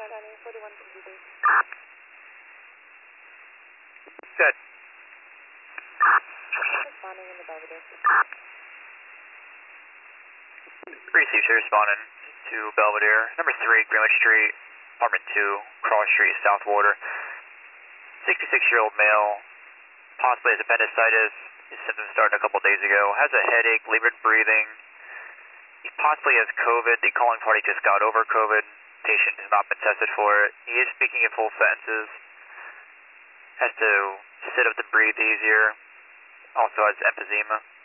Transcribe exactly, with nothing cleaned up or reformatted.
County forty-one fifty-three. Good. Responding in the Belvedere. Received here, responding to Belvedere. Number three, Greenwich Street, apartment two, Cross Street, South Water. sixty-six-year-old male, possibly has appendicitis. His symptoms started a couple days ago. Has a headache, labored breathing. He possibly has COVID. The calling party just got over COVID. Patient has not been tested for it. He is speaking in full sentences. Has to sit up to breathe easier. Also has emphysema.